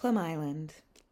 Plum Island.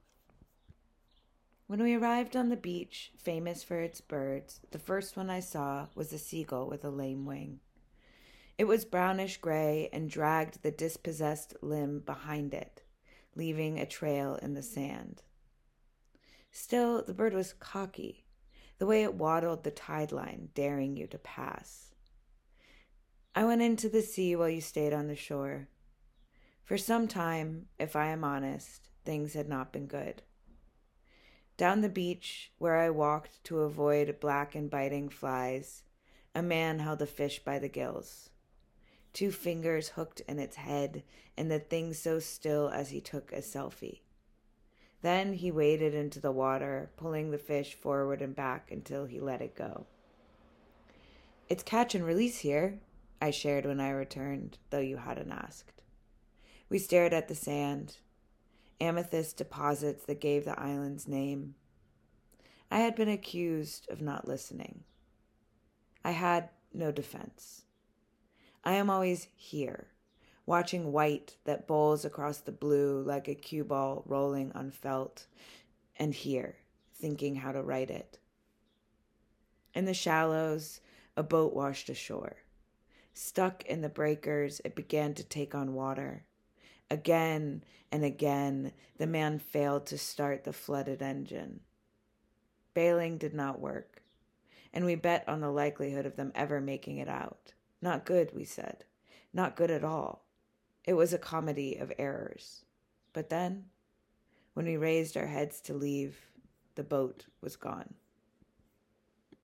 When we arrived on the beach, famous for its birds, the first one I saw was a seagull with a lame wing. It was brownish gray and dragged the dispossessed limb behind it, leaving a trail in the sand. Still, the bird was cocky, the way it waddled the tide line, daring you to pass. I went into the sea while you stayed on the shore. For some time, if I am honest, things had not been good. Down the beach, where I walked to avoid black and biting flies, a man held a fish by the gills. 2 fingers hooked in its head, and the thing so still as he took a selfie. Then he waded into the water, pulling the fish forward and back until he let it go. "It's catch and release here," I shared when I returned, though you hadn't asked. We stared at the sand, amethyst deposits that gave the island's name. I had been accused of not listening. I had no defense. I am always here, watching white that bowls across the blue like a cue ball rolling on felt, and here, thinking how to write it. In the shallows, a boat washed ashore. Stuck in the breakers, it began to take on water. Again and again, the man failed to start the flooded engine. Bailing did not work, and we bet on the likelihood of them ever making it out. Not good, we said. Not good at all. It was a comedy of errors. But then, when we raised our heads to leave, the boat was gone.